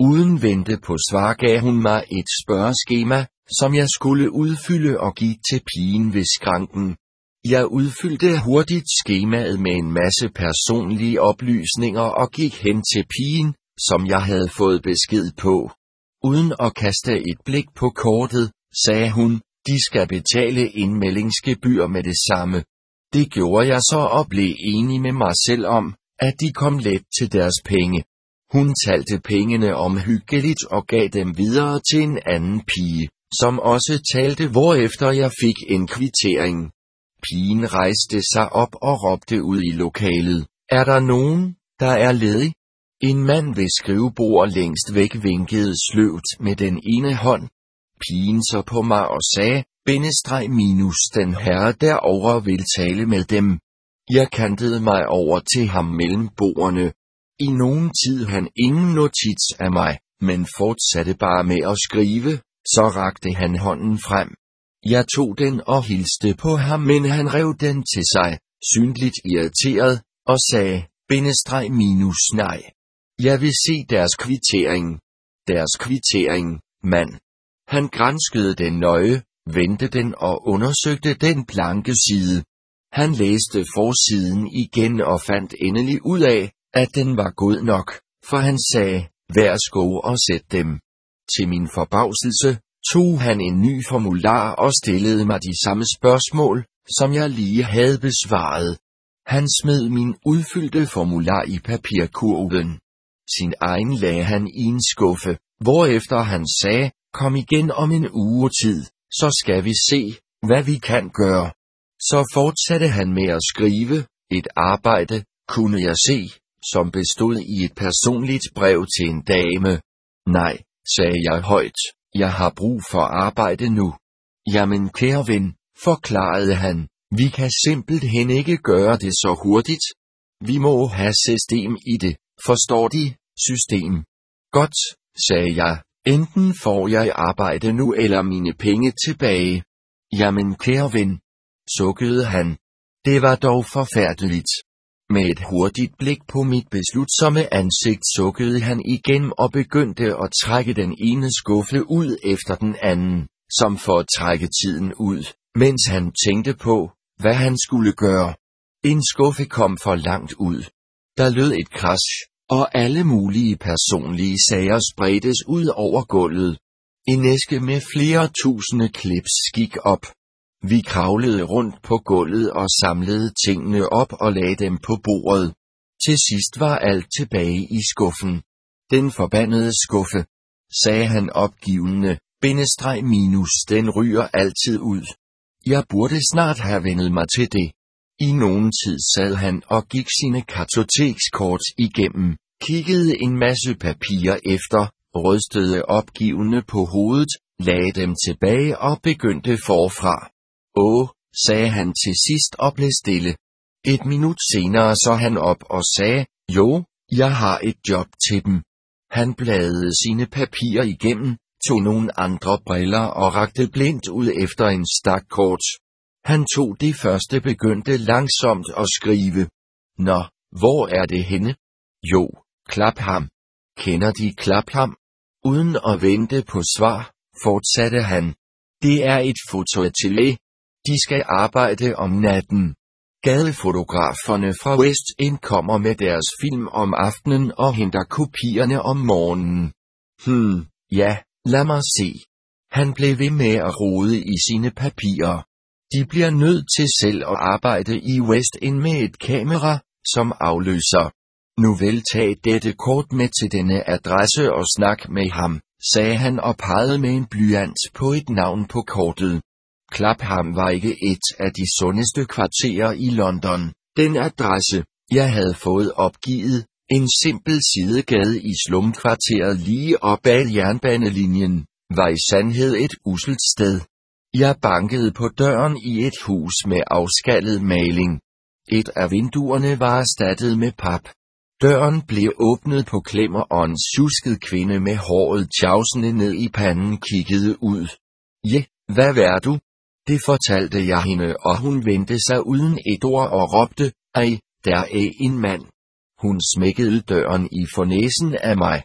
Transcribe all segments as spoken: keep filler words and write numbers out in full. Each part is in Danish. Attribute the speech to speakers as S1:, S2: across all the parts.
S1: Uden vente på svar gav hun mig et spørgeskema, som jeg skulle udfylde og give til pigen ved skranken. Jeg udfyldte hurtigt skemaet med en masse personlige oplysninger og gik hen til pigen, som jeg havde fået besked på. Uden at kaste et blik på kortet, sagde hun, de skal betale indmeldingsgebyr med det samme. Det gjorde jeg så og blev enig med mig selv om, at de kom let til deres penge. Hun talte pengene omhyggeligt og gav dem videre til en anden pige, som også talte, hvorefter jeg fik en kvittering. Pigen rejste sig op og råbte ud i lokalet. Er der nogen, der er ledig? En mand ved skrivebord længst væk vinkede sløvt med den ene hånd. Pigen så på mig og sagde, bindestreg minus den herre derovre vil tale med dem. Jeg kantede mig over til ham mellem bordene. I nogen tid han ingen notits af mig, men fortsatte bare med at skrive, så rakte han hånden frem. Jeg tog den og hilste på ham, men han rev den til sig, synligt irriteret, og sagde, bindestreg minus nej. Jeg vil se deres kvittering. Deres kvittering, mand. Han granskede den nøje, vendte den og undersøgte den blanke side. Han læste forsiden igen og fandt endelig ud af, at den var god nok, for han sagde, værsgo og sæt dem. Til min forbavselse, tog han en ny formular og stillede mig de samme spørgsmål, som jeg lige havde besvaret. Han smed min udfyldte formular i papirkurven. Sin egen lagde han i en skuffe, hvorefter han sagde, kom igen om en uge tid, så skal vi se, hvad vi kan gøre. Så fortsatte han med at skrive, et arbejde, kunne jeg se, som bestod i et personligt brev til en dame. Nej, sagde jeg højt, jeg har brug for arbejde nu. Jamen kære ven, forklarede han, vi kan simpelthen ikke gøre det så hurtigt. Vi må have system i det, forstår de, system. Godt, sagde jeg, enten får jeg arbejde nu eller mine penge tilbage. Jamen kære ven, sukkede han. Det var dog forfærdeligt. Med et hurtigt blik på mit beslutsomme ansigt sukkede han igen og begyndte at trække den ene skuffe ud efter den anden, som for at trække tiden ud, mens han tænkte på, hvad han skulle gøre. En skuffe kom for langt ud. Der lød et kras, og alle mulige personlige sager spredtes ud over gulvet. En æske med flere tusinde klips gik op. Vi kravlede rundt på gulvet og samlede tingene op og lagde dem på bordet. Til sidst var alt tilbage i skuffen. Den forbandede skuffe, sagde han opgivende, bindestreg minus den ryger altid ud. Jeg burde snart have vendet mig til det. I nogen tid sad han og gik sine kartotekskort igennem, kiggede en masse papirer efter, rystede opgivende på hovedet, lagde dem tilbage og begyndte forfra. Åh, sagde han til sidst og blev stille. Et minut senere så han op og sagde, jo, jeg har et job til dem. Han bladede sine papirer igennem, tog nogle andre briller og rakte blindt ud efter en stak kort. Han tog det første begyndte langsomt at skrive. Nå, hvor er det henne? Jo, Clapham. Kender de Clapham? Uden at vente på svar, fortsatte han. Det er et fotoatelier. De skal arbejde om natten. Gadefotograferne fra West End kommer med deres film om aftenen og henter kopierne om morgenen. Hmm, ja, lad mig se. Han blev ved med at rode i sine papirer. De bliver nødt til selv at arbejde i West End med et kamera, som afløser. Nu vel tag dette kort med til denne adresse og snak med ham, sagde han og pegede med en blyant på et navn på kortet. Clapham var ikke et af de sundeste kvarterer i London. Den adresse, jeg havde fået opgivet, en simpel sidegade i slumkvarteret lige op ad jernbanelinjen, var i sandhed et usselt sted. Jeg bankede på døren i et hus med afskallet maling. Et af vinduerne var erstattet med pap. Døren blev åbnet på klem og en tjusket kvinde med håret tjavsende ned i panden kiggede ud. Ja, hvad vær du? Det fortalte jeg hende, og hun vendte sig uden et ord og råbte, ej, der er en mand. Hun smækkede døren i fornæsen af mig.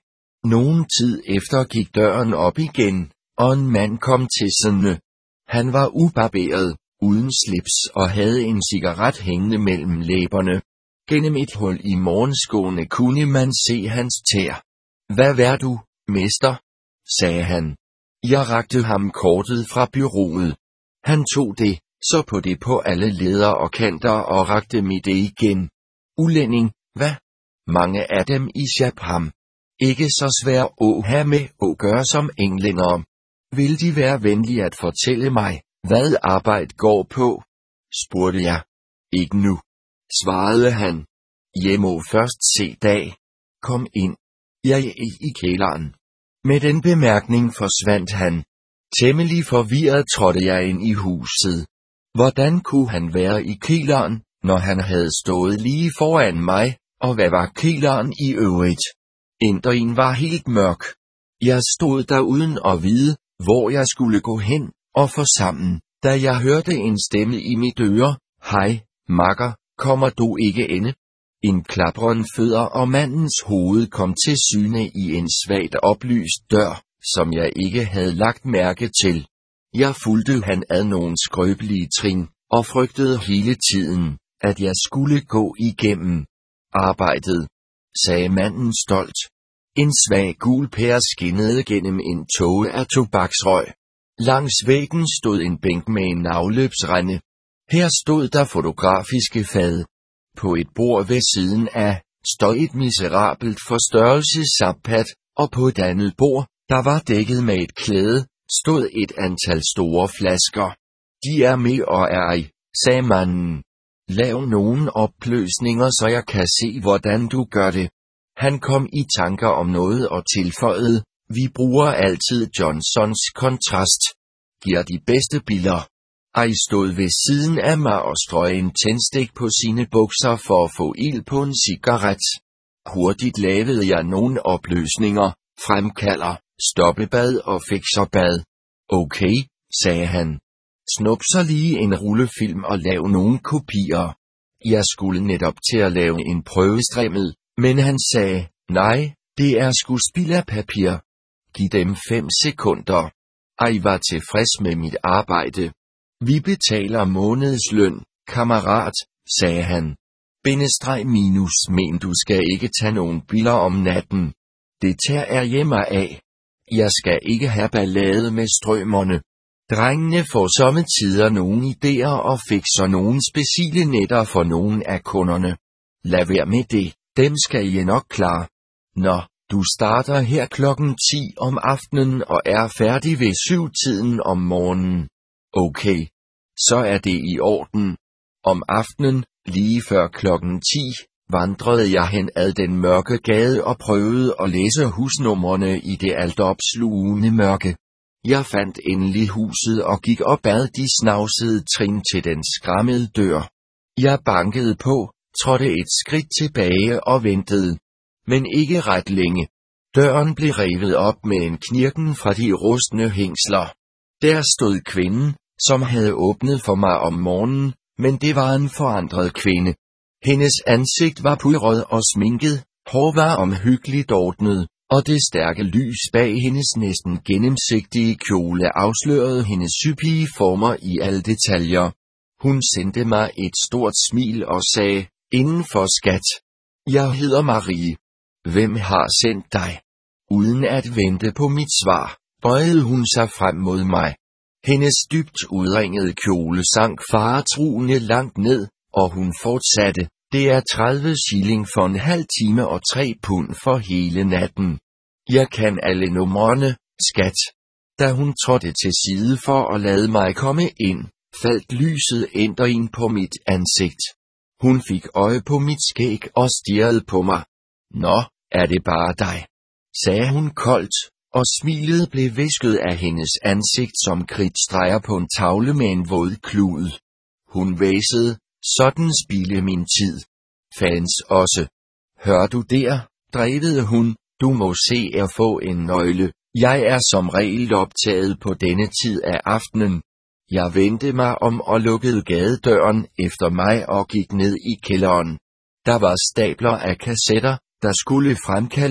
S1: Nogen tid efter gik døren op igen, og en mand kom tissende. Han var ubarberet, uden slips og havde en cigaret hængende mellem læberne. Gennem et hul i morgenskoene kunne man se hans tær. Hvad vær du, mester? Sagde han. Jeg rakte ham kortet fra bureauet. Han tog det, så på det på alle leder og kanter og rakte mig det igen. Ulænding, hvad? Mange af dem i Japan. Ikke så svær at have med at gøre som englænder. Vil de være venlige at fortælle mig, hvad arbejde går på? Spurgte jeg. Ikke nu, svarede han. Jeg må først se dag. Kom ind. Jeg er i kælderen. Med den bemærkning forsvandt han. Temmelig forvirret trådte jeg ind i huset. Hvordan kunne han være i kælderen, når han havde stået lige foran mig, og hvad var kælderen i øvrigt? Inderen var helt mørk. Jeg stod der uden at vide, hvor jeg skulle gå hen, og for sammen, da jeg hørte en stemme i mit øre. Hej, makker, kommer du ikke inde? En klapren fødder og mandens hoved kom til syne i en svagt oplyst dør, som jeg ikke havde lagt mærke til. Jeg fulgte han ad nogle skrøbelige trin, og frygtede hele tiden, at jeg skulle gå igennem arbejdet, sagde manden stolt. En svag gul pære skinnede gennem en tåge af tobaksrøg. Langs væggen stod en bænk med en afløbsrende. Her stod der fotografiske fad. På et bord ved siden af, stod et miserabelt forstørrelsesappat, og på et andet bord, der var dækket med et klæde, stod et antal store flasker. De er med og er i, sagde manden. Lav nogle opløsninger, så jeg kan se, hvordan du gør det. Han kom i tanker om noget og tilføjede, vi bruger altid Johnsons kontrast. Giver de bedste billeder. Ej stod ved siden af mig og strøg en tændstik på sine bukser for at få ild på en cigaret. Hurtigt lavede jeg nogle opløsninger, fremkalder, stoppebad og fikserbad. Okay, sagde han. Snup så lige en rullefilm og lav nogle kopier. Jeg skulle netop til at lave en prøvestrimmel, men han sagde, nej, det er sgu spild af papir. Giv dem fem sekunder. Ej var tilfreds med mit arbejde. Vi betaler månedsløn, kammerat, sagde han. Bindestreg minus, men du skal ikke tage nogen billeder om natten. Det tager jeg hjemme af. Jeg skal ikke have ballade med strømmerne. Drengene får somme tider nogle idéer og fikser nogle specielle netter for nogle af kunderne. Lad være med det, dem skal I nok klare. Nå, du starter her klokken ti om aftenen og er færdig ved syv-tiden om morgenen. Okay, så er det i orden. Om aftenen, lige før klokken ti, vandrede jeg hen ad den mørke gade og prøvede at læse husnumrene i det altopslugende mørke. Jeg fandt endelig huset og gik op ad de snavsede trin til den skræmmede dør. Jeg bankede på, trådte et skridt tilbage og ventede. Men ikke ret længe. Døren blev revet op med en knirken fra de rustne hængsler. Der stod kvinden, som havde åbnet for mig om morgenen, men det var en forandret kvinde. Hendes ansigt var pudret og sminket, hår var omhyggeligt ordnet, og det stærke lys bag hendes næsten gennemsigtige kjole afslørede hendes hyppige former i alle detaljer. Hun sendte mig et stort smil og sagde, indenfor skat. Jeg hedder Marie. Hvem har sendt dig? Uden at vente på mit svar, bøjede hun sig frem mod mig. Hendes dybt udringede kjole sank faretruende langt ned, og hun fortsatte, det er tredive shilling for en halv time og tre pund for hele natten. Jeg kan alle numrene, skat. Da hun trådte til side for at lade mig komme ind, faldt lyset ændring på mit ansigt. Hun fik øje på mit skæg og stirrede på mig. Nå, er det bare dig? Sagde hun koldt, og smilet blev visket af hendes ansigt som kridtstreger på en tavle med en våd klud. Hun væsede, sådan spilde min tid. Fans også. Hør du der, drevede hun, du må se at få en nøgle. Jeg er som regel optaget på denne tid af aftenen. Jeg vendte mig om og lukkede gadedøren efter mig og gik ned i kælderen. Der var stabler af kassetter, der skulle fremkaldes,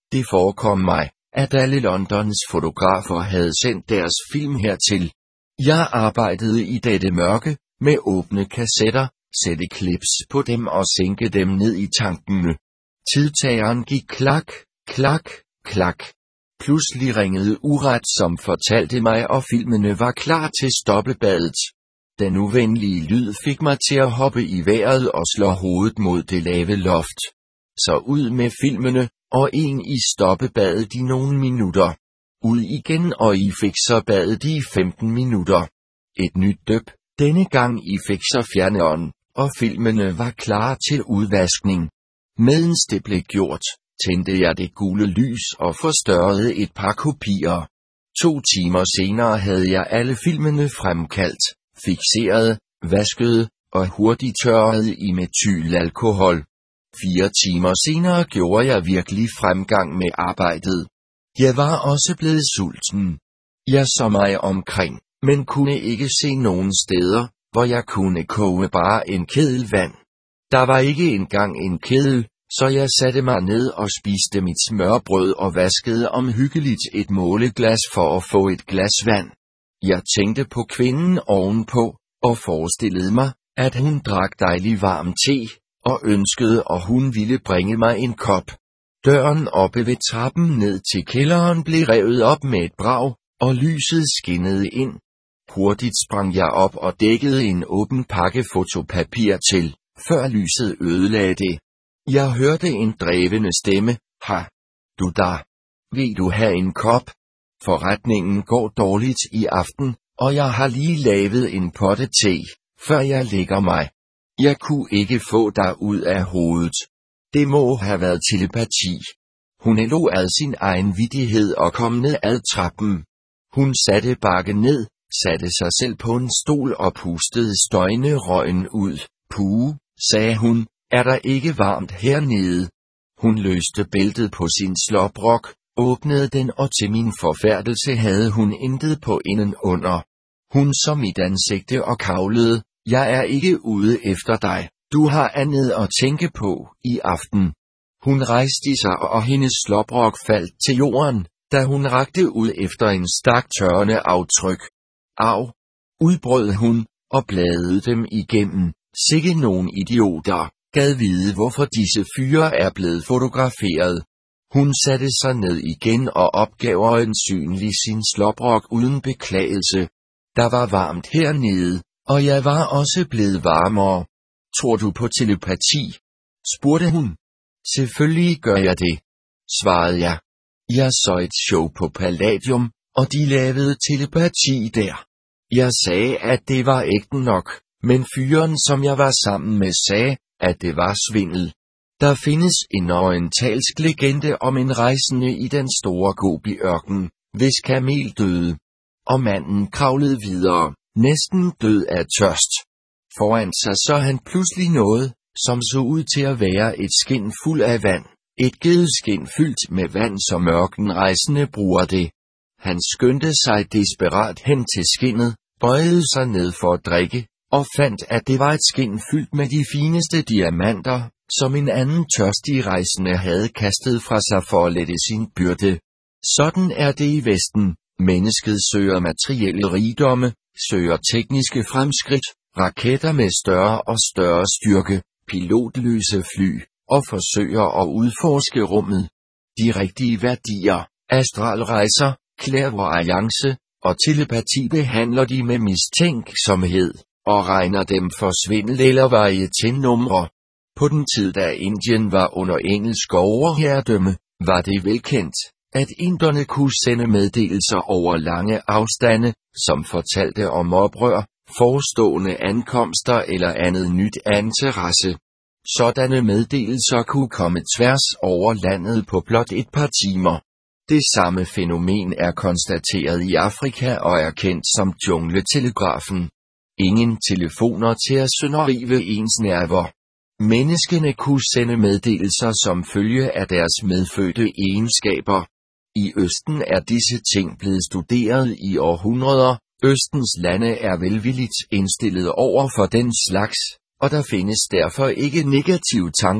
S1: Det forekom mig, at alle Londons fotografer havde sendt deres film hertil. Jeg arbejdede i dette mørke, med åbne kassetter, sætte clips på dem og sænke dem ned i tankene. Tidtageren gik klak, klak, klak. Pludselig ringede Uret, som fortalte mig, og filmene var klar til stoppebadet. Den uvenlige lyd fik mig til at hoppe i vejret og slå hovedet mod det lave loft. Så ud med filmene, og en i stoppebadet i nogle minutter. Ud igen, og I fikser badet i femten minutter. Et nyt døb, denne gang I fikser fjerneren, og filmene var klar til udvaskning. Medens det blev gjort, tændte jeg det gule lys og forstørrede et par kopier. To timer senere havde jeg alle filmene fremkaldt, fikseret, vasket og hurtigt tørret i metylalkohol. Fire timer senere gjorde jeg virkelig fremgang med arbejdet. Jeg var også blevet sulten. Jeg så mig omkring, men kunne ikke se nogen steder, hvor jeg kunne koge bare en kedel vand. Der var ikke engang en kedel, så jeg satte mig ned og spiste mit smørbrød og vaskede omhyggeligt et måleglas for at få et glas vand. Jeg tænkte på kvinden ovenpå, og forestillede mig, at hun drak dejlig varm te, og ønskede, at hun ville bringe mig en kop. Døren oppe ved trappen ned til kælderen blev revet op med et brag, og lyset skinnede ind. Hurtigt sprang jeg op og dækkede en åben pakke fotopapir til, før lyset ødelagde det. Jeg hørte en drævende stemme. Ha! Du der! Vil du have en kop? Forretningen går dårligt i aften, og jeg har lige lavet en potte te, før jeg lægger mig. Jeg kunne ikke få dig ud af hovedet. Det må have været telepati. Hun lå ad sin egen vittighed og kom ned ad trappen. Hun satte bakke ned, satte sig selv på en stol og pustede støjende røgen ud. Puh, sagde hun, er der ikke varmt hernede? Hun løste bæltet på sin slåbrok, åbnede den, og til min forfærdelse havde hun intet på indenunder. Hun så mit ansigte og kavlede. Jeg er ikke ude efter dig. Du har andet at tænke på i aften. Hun rejste sig, og hendes slåbrok faldt til jorden, da hun rakte ud efter en stak tørrende aftryk. Au! Udbrød hun, og bladede dem igennem. Sikke nogen idioter, gad vide hvorfor disse fyre er blevet fotograferet. Hun satte sig ned igen og opgav øjensynlig sin slåbrok uden beklagelse. Der var varmt hernede, og jeg var også blevet varmere. Tror du på telepati? Spurgte hun. Selvfølgelig gør jeg det, svarede jeg. Jeg så et show på Palladium, og de lavede telepati der. Jeg sagde, at det var ægte nok, men fyren, som jeg var sammen med, sagde, at det var svindel. Der findes en orientalsk legende om en rejsende i den store Gobi-ørken, hvis kamel døde. Og manden kravlede videre, næsten død af tørst. Foran sig så han pludselig noget, som så ud til at være et skind fuld af vand. Et gedeskind fyldt med vand, som ørkenrejsende bruger det. Han skyndte sig desperat hen til skindet, bøjede sig ned for at drikke, og fandt, at det var et skind fyldt med de fineste diamanter, som en anden tørstig rejsende havde kastet fra sig for at lette sin byrde. Sådan er det i Vesten. Mennesket søger materielle rigdomme, søger tekniske fremskridt, raketter med større og større styrke, pilotløse fly, og forsøger at udforske rummet. De rigtige værdier, astralrejser, clairvoyance og telepati behandler de med mistænksomhed, og regner dem for svindel eller varieté-numre. På den tid, da Indien var under engelsk overherredømme, var det velkendt, at inderne kunne sende meddelelser over lange afstande, som fortalte om oprør, forestående ankomster eller andet nyt af interesse. Sådanne meddelelser kunne komme tværs over landet på blot et par timer. Det samme fænomen er konstateret i Afrika og er kendt som jungletelegrafen. Ingen telefoner til at sønderrive ens nerver. Menneskene kunne sende meddelelser som følge af deres medfødte egenskaber. I Østen er disse ting blevet studeret i århundreder. Østens lande er velvilligt indstillet over for den slags, og der findes derfor ikke negative tanker,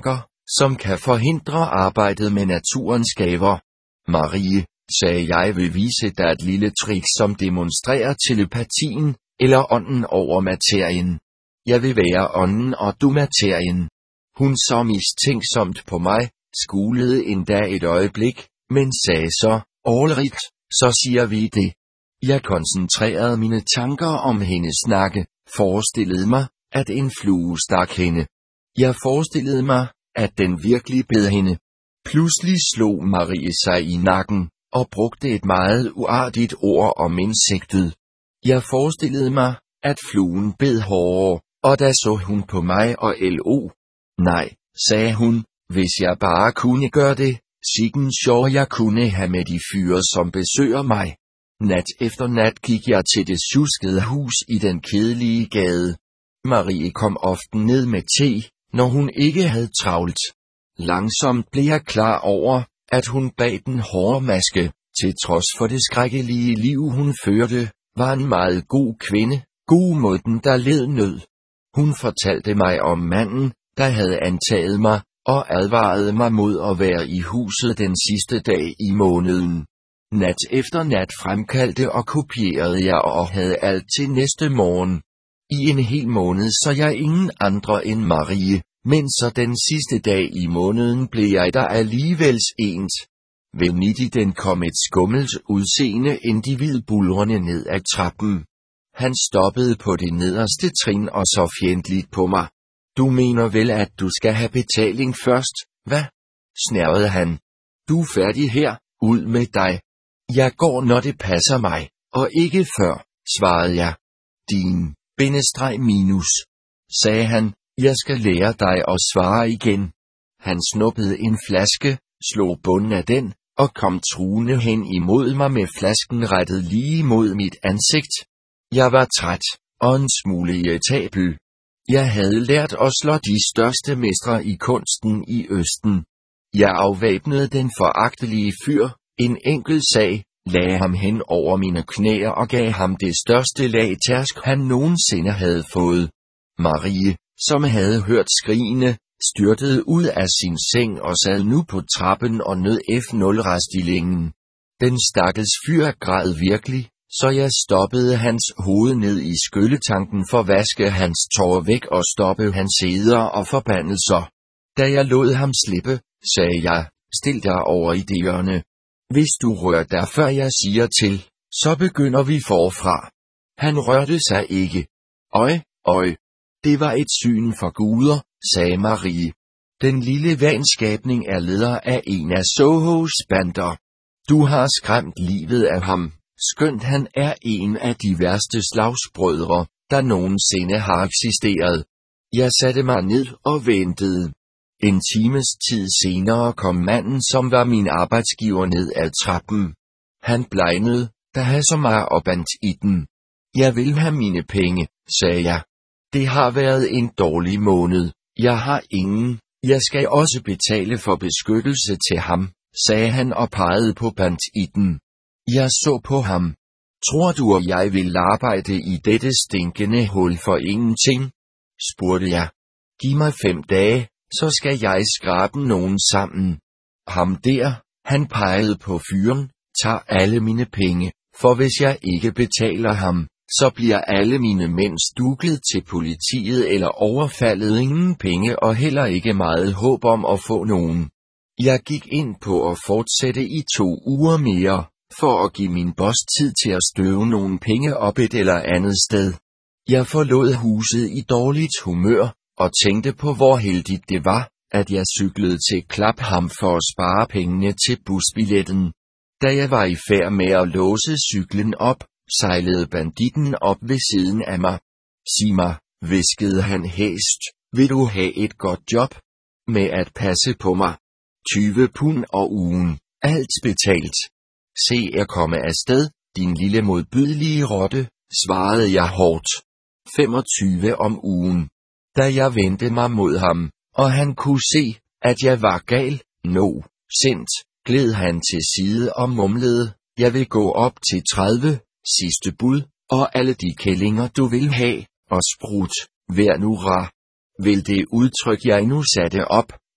S1: som kan forhindre arbejdet med naturens gaver. Marie, sagde jeg, vil vise dig et lille trick, som demonstrerer telepatien, eller ånden over materien. Jeg vil være ånden og du materien. Hun så mistænksomt på mig, skulede endda et øjeblik, men sagde så, "Allrigt, så siger vi det." Jeg koncentrerede mine tanker om hendes snakke, forestillede mig, at en flue stak hende. Jeg forestillede mig, at den virkelig bed hende. Pludselig slog Marie sig i nakken, og brugte et meget uartigt ord om insektet. Jeg forestillede mig, at fluen bed hårdere, og da så hun på mig og lo. "Nej," sagde hun, "hvis jeg bare kunne gøre det, sikken sjov jeg kunne have med de fyre, som besøger mig." Nat efter nat gik jeg til det sjuskede hus i den kedelige gade. Marie kom ofte ned med te, når hun ikke havde travlt. Langsomt blev jeg klar over, at hun bag den hårde maske, til trods for det skrækkelige liv hun førte, var en meget god kvinde, god mod den der led nød. Hun fortalte mig om manden, der havde antaget mig, og advarede mig mod at være i huset den sidste dag i måneden. Nat efter nat fremkaldte og kopierede jeg og havde alt til næste morgen. I en hel måned så jeg ingen andre end Marie, men så den sidste dag i måneden blev jeg der alligevel sent. Ved midt i den kom et skummelt udseende individ bulrende ned ad trappen. Han stoppede på det nederste trin og så fjendtligt på mig. "Du mener vel, at du skal have betaling først, hvad?" snærrede han. "Du er færdig her, ud med dig." "Jeg går, når det passer mig, og ikke før," svarede jeg. "Din bindestreg minus," sagde han, "jeg skal lære dig at svare igen." Han snuppede en flaske, slog bunden af den, og kom truende hen imod mig med flasken rettet lige mod mit ansigt. Jeg var træt, og en smule irritabel. Jeg havde lært at slå de største mestre i kunsten i Østen. Jeg afvæbnede den foragtelige fyr, en enkelt sag, lagde ham hen over mine knæer og gav ham det største lag tærsk han nogensinde havde fået. Marie, som havde hørt skrigene, styrtede ud af sin seng og sad nu på trappen og nød F nul-restillingen. Den stakkels fyr græd virkelig, så jeg stoppede hans hoved ned i skylletanken for at vaske hans tårer væk og stoppe hans eder og forbandelser. Da jeg lod ham slippe, sagde jeg, "Stil dig over i det hjørne. Hvis du rører dig før jeg siger til, så begynder vi forfra." Han rørte sig ikke. "Øj, øj. Det var et syn for guder," sagde Marie. "Den lille vanskabning er leder af en af Sohos bander. Du har skræmt livet af ham, skønt han er en af de værste slagsbrødre, der nogensinde har eksisteret." Jeg satte mig ned og ventede. En times tid senere kom manden, som var min arbejdsgiver, ned ad trappen. Han blegnede, da han så mig og bandt i den. "Jeg vil have mine penge," sagde jeg. "Det har været en dårlig måned. Jeg har ingen. Jeg skal også betale for beskyttelse til ham," sagde han og pegede på bandt i den. Jeg så på ham. "Tror du, at jeg vil arbejde i dette stinkende hul for ingenting?" spurgte jeg. "Giv mig fem dage, så skal jeg skrabe nogen sammen." Ham der, han pegede på fyren, "tager alle mine penge, for hvis jeg ikke betaler ham, så bliver alle mine mænd stuklet til politiet eller overfaldet, ingen penge og heller ikke meget håb om at få nogen." Jeg gik ind på at fortsætte i to uger mere, for at give min boss tid til at støve nogle penge op et eller andet sted. Jeg forlod huset i dårligt humør, og tænkte på hvor heldigt det var, at jeg cyklede til Clapham for at spare pengene til busbilletten. Da jeg var i færd med at låse cyklen op, sejlede banditten op ved siden af mig. "Sig mig," hviskede han hæst, "vil du have et godt job? Med at passe på mig. tyve pund og ugen, alt betalt." "Se at komme afsted, din lille modbydelige rotte," svarede jeg hårdt. femogtyve om ugen. Da jeg vendte mig mod ham, og han kunne se, at jeg var gal, no, sindt, gled han til side og mumlede, "Jeg vil gå op til tredive, sidste bud, og alle de kællinger du vil have, og sprut, vær nu rar." Vil det udtryk jeg nu satte op,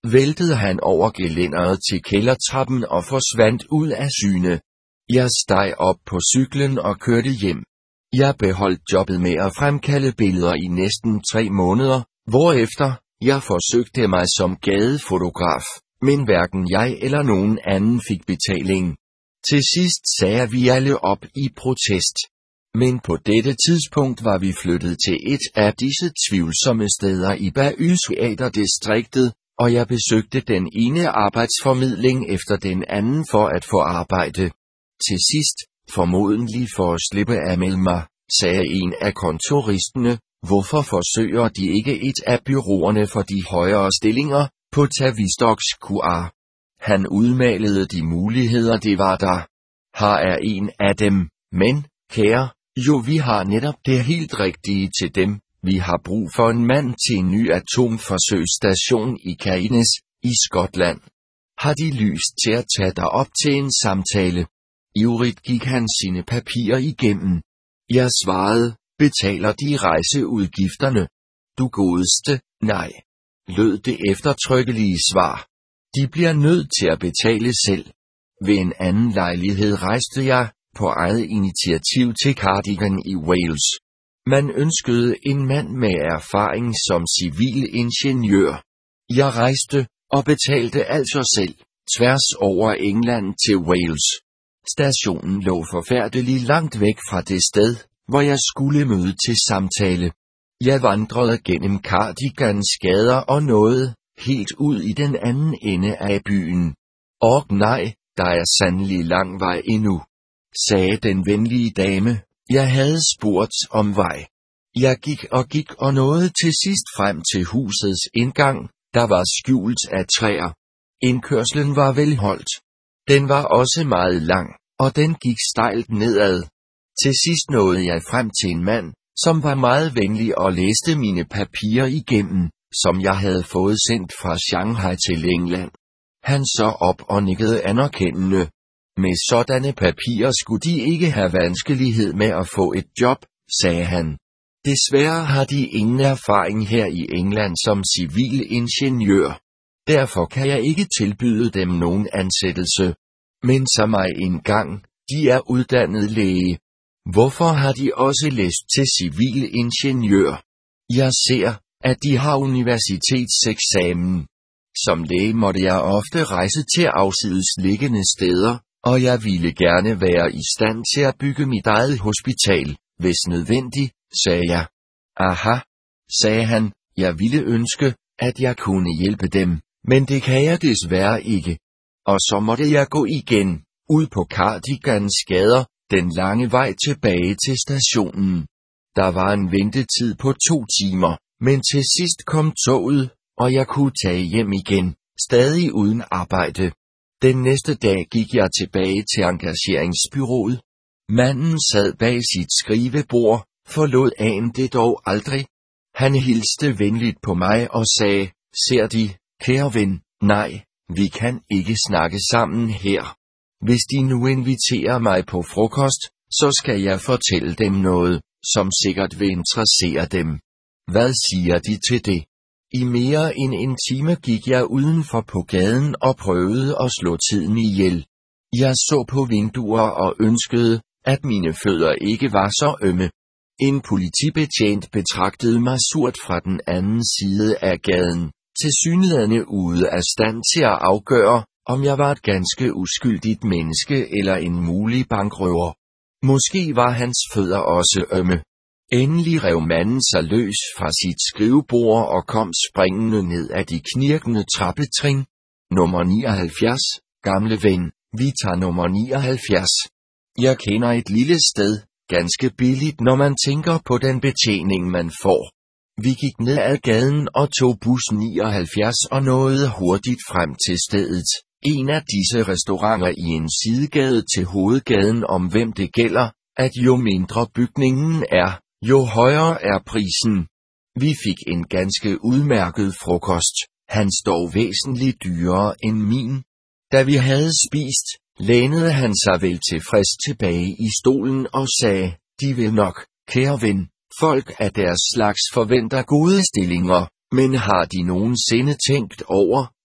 S1: væltede han over gelænderet til kældertrappen og forsvandt ud af syne. Jeg steg op på cyklen og kørte hjem. Jeg beholdt jobbet med at fremkalde billeder i næsten tre måneder, hvorefter jeg forsøgte mig som gadefotograf, men hverken jeg eller nogen anden fik betaling. Til sidst sagde vi alle op i protest. Men på dette tidspunkt var vi flyttet til et af disse tvivlsomme steder i Bayeux-distriktet, og jeg besøgte den ene arbejdsformidling efter den anden for at få arbejde. Til sidst, formodentlig for at slippe af med mig, sagde en af kontoristene, hvorfor forsøger de ikke et af byråerne for de højere stillinger på Tavistock Square? Han udmalede de muligheder, det var der. Her er en af dem, men, kære, jo vi har netop det helt rigtige til dem. Vi har brug for en mand til en ny atomforsøgsstation i Caithness, i Skotland. Har de lyst til at tage dig op til en samtale? Ivrigt gik han sine papirer igennem. Jeg svarede, betaler de rejseudgifterne? Du godeste, nej, lød det eftertrykkelige svar. De bliver nødt til at betale selv. Ved en anden lejlighed rejste jeg, på eget initiativ til Cardigan i Wales. Man ønskede en mand med erfaring som civilingeniør. Jeg rejste, og betalte altså selv, tværs over England til Wales. Stationen lå forfærdeligt langt væk fra det sted, hvor jeg skulle møde til samtale. Jeg vandrede gennem Cardigans gader og nåede, helt ud i den anden ende af byen. Og nej, der er sandelig lang vej endnu, sagde den venlige dame. Jeg havde spurgt om vej. Jeg gik og gik og nåede til sidst frem til husets indgang, der var skjult af træer. Indkørslen var velholdt. Den var også meget lang, og den gik stejlt nedad. Til sidst nåede jeg frem til en mand, som var meget venlig og læste mine papirer igennem, som jeg havde fået sendt fra Shanghai til England. Han så op og nikkede anerkendende. Med sådanne papirer skulle de ikke have vanskelighed med at få et job, sagde han. Desværre har de ingen erfaring her i England som civilingeniør. Derfor kan jeg ikke tilbyde dem nogen ansættelse. Men så mig engang, de er uddannet læge. Hvorfor har de også læst til civilingeniør? Jeg ser, at de har universitetseksamen. Som læge måtte jeg ofte rejse til afsides liggende steder, og jeg ville gerne være i stand til at bygge mit eget hospital, hvis nødvendigt, sagde jeg. Aha, sagde han, jeg ville ønske, at jeg kunne hjælpe dem, men det kan jeg desværre ikke. Og så måtte jeg gå igen, ud på Cardigans gader, den lange vej tilbage til stationen. Der var en ventetid på to timer, men til sidst kom toget, og jeg kunne tage hjem igen, stadig uden arbejde. Den næste dag gik jeg tilbage til engageringsbyrået. Manden sad bag sit skrivebord, forlod an det dog aldrig. Han hilste venligt på mig og sagde, ser De, kære ven, nej, vi kan ikke snakke sammen her. Hvis de nu inviterer mig på frokost, så skal jeg fortælle dem noget, som sikkert vil interessere dem. Hvad siger de til det? I mere end en time gik jeg udenfor på gaden og prøvede at slå tiden ihjel. Jeg så på vinduer og ønskede, at mine fødder ikke var så ømme. En politibetjent betragtede mig surt fra den anden side af gaden, tilsyneladende ude af stand til at afgøre, om jeg var et ganske uskyldigt menneske eller en mulig bankrøver. Måske var hans fødder også ømme. Endelig rev manden sig løs fra sit skrivebord og kom springende ned ad de knirkende trappetrin. Nummer nioghalvfjerds, gamle ven, vi tager nummer nioghalvfjerds. Jeg kender et lille sted, ganske billigt når man tænker på den betjening man får. Vi gik ned ad gaden og tog bus nioghalvfjerds og nåede hurtigt frem til stedet. En af disse restauranter i en sidegade til hovedgaden, om hvem det gælder, at jo mindre bygningen er, jo højere er prisen. Vi fik en ganske udmærket frokost, hans dog væsentligt dyrere end min. Da vi havde spist, lænede han sig vel tilfreds tilbage i stolen og sagde, de vil nok, kære ven, folk af deres slags forventer gode stillinger, men har de nogensinde tænkt over,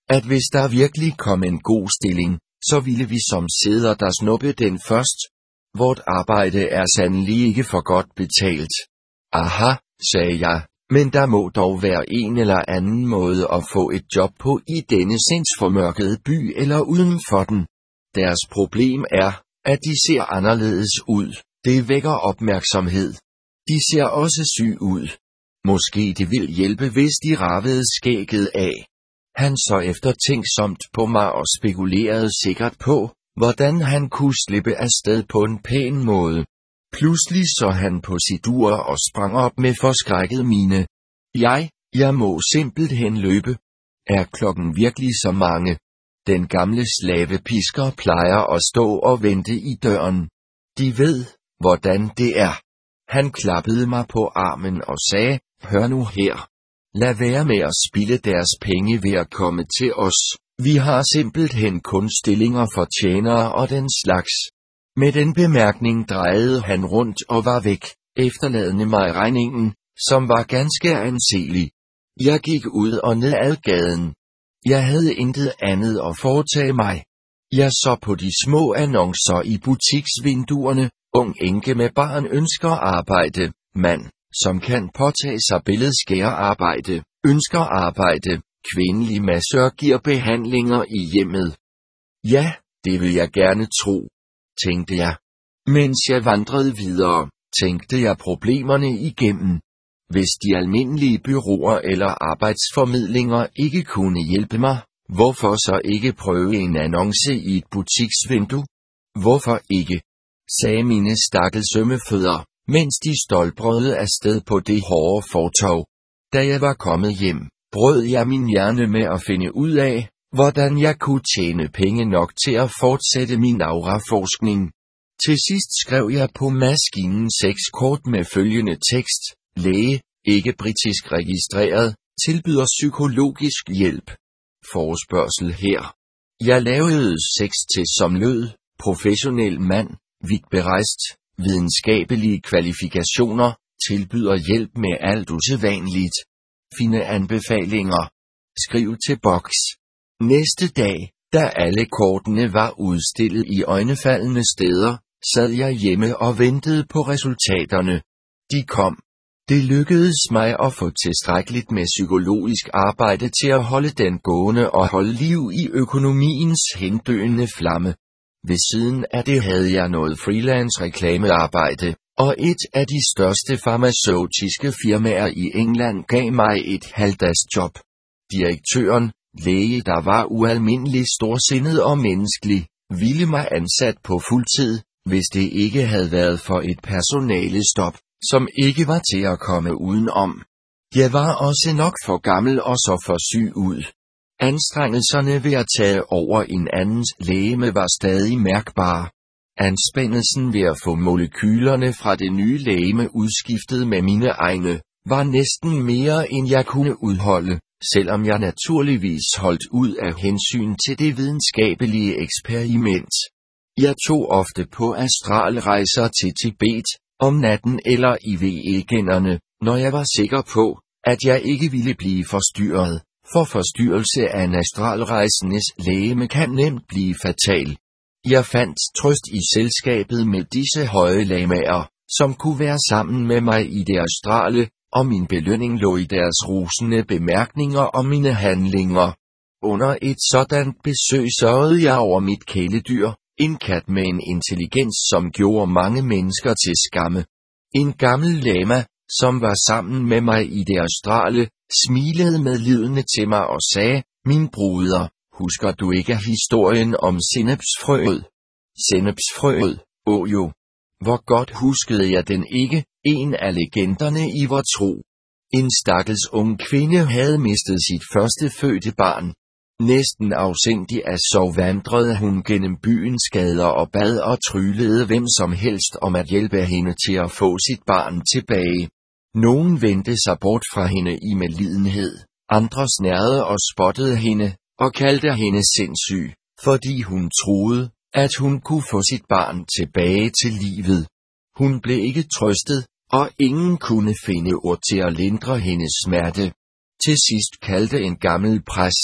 S1: at hvis der virkelig kom en god stilling, så ville vi som sidder der snuppe den først. Vort arbejde er sandelig ikke for godt betalt. Aha, sagde jeg, men der må dog være en eller anden måde at få et job på i denne sindsformørkede by eller uden for den. Deres problem er, at de ser anderledes ud. Det vækker opmærksomhed. De ser også syg ud. Måske det vil hjælpe, hvis de ravede skægget af. Han så eftertænksomt på mig og spekulerede sikkert på, hvordan han kunne slippe afsted på en pæn måde. Pludselig så han på sit ur og sprang op med forskrækket mine. Jeg, jeg må simpelthen løbe. Er klokken virkelig så mange? Den gamle slavepisker plejer at stå og vente i døren. De ved, hvordan det er. Han klappede mig på armen og sagde, hør nu her. Lad være med at spilde deres penge ved at komme til os. Vi har simpelthen kun stillinger for tjenere og den slags. Med den bemærkning drejede han rundt og var væk, efterladende mig regningen, som var ganske anselig. Jeg gik ud og ned ad gaden. Jeg havde intet andet at foretage mig. Jeg så på de små annoncer i butiksvinduerne. Ung enke med barn ønsker arbejde. Mand, som kan påtage sig billedskærerarbejde, ønsker arbejde. Kvindelig massør giver behandlinger i hjemmet. Ja, det vil jeg gerne tro, tænkte jeg. Mens jeg vandrede videre, tænkte jeg problemerne igennem. Hvis de almindelige bureauer eller arbejdsformidlinger ikke kunne hjælpe mig, hvorfor så ikke prøve en annonce i et butiksvindue? Hvorfor ikke? Sagde mine stakkels sømmefødder, mens de stolprede afsted på det hårde fortov. Da jeg var kommet hjem, brød jeg min hjerne med at finde ud af, hvordan jeg kunne tjene penge nok til at fortsætte min auraforskning. Til sidst skrev jeg på maskinen seks kort med følgende tekst: Læge, ikke britisk registreret, tilbyder psykologisk hjælp. Forespørgsel her. Jeg lavede seks til som lød: professionel mand, vidt berejst, videnskabelige kvalifikationer, tilbyder hjælp med alt usædvanligt. Fine anbefalinger. Skriv til boks. Næste dag, da alle kortene var udstillet i øjnefaldende steder, sad jeg hjemme og ventede på resultaterne. De kom. Det lykkedes mig at få tilstrækkeligt med psykologisk arbejde til at holde den gående og holde liv i økonomiens hendøende flamme. Ved siden af det havde jeg noget freelance reklamearbejde, og et af de største farmaceutiske firmaer i England gav mig et halvdagsjob. Direktøren, læge der var ualmindelig storsindet og menneskelig, ville mig ansat på fuldtid, hvis det ikke havde været for et personalestop, som ikke var til at komme udenom. Jeg var også nok for gammel og så for syg ud. Anstrengelserne ved at tage over en andens legeme var stadig mærkbare. Anspændelsen ved at få molekylerne fra det nye legeme udskiftet med mine egne, var næsten mere end jeg kunne udholde, selvom jeg naturligvis holdt ud af hensyn til det videnskabelige eksperiment. Jeg tog ofte på astralrejser til Tibet, om natten eller i weekenderne, når jeg var sikker på, at jeg ikke ville blive forstyrret, for forstyrrelse af en astralrejsendes legeme kan nemt blive fatal. Jeg fandt trøst i selskabet med disse høje lamaer, som kunne være sammen med mig i det astrale, og min belønning lå i deres rosende bemærkninger om mine handlinger. Under et sådant besøg sørgede jeg over mit kæledyr, en kat med en intelligens som gjorde mange mennesker til skamme. En gammel lama, som var sammen med mig i det astrale, smilede medlidende til mig og sagde, min bruder, husker du ikke historien om sennepsfrøet? Sennepsfrøet, åh jo. Hvor godt huskede jeg den ikke, en af legenderne i vor tro. En stakkels ung kvinde havde mistet sit første fødte barn. Næsten afsindig af sorg vandrede hun gennem byens gader og bad og tryllede hvem som helst om at hjælpe hende til at få sit barn tilbage. Nogen vendte sig bort fra hende i medlidenhed, andre snærede og spottede hende, og kaldte hende sindssyg, fordi hun troede, at hun kunne få sit barn tilbage til livet. Hun blev ikke trøstet, og ingen kunne finde ord til at lindre hendes smerte. Til sidst kaldte en gammel præst,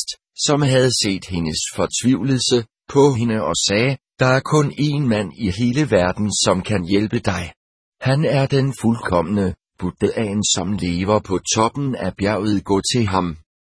S1: som havde set hendes fortvivlelse, på hende og sagde, der er kun én mand i hele verden, som kan hjælpe dig. Han er den fuldkomne, Buddhaen, som lever på toppen af bjerget. Gå til ham.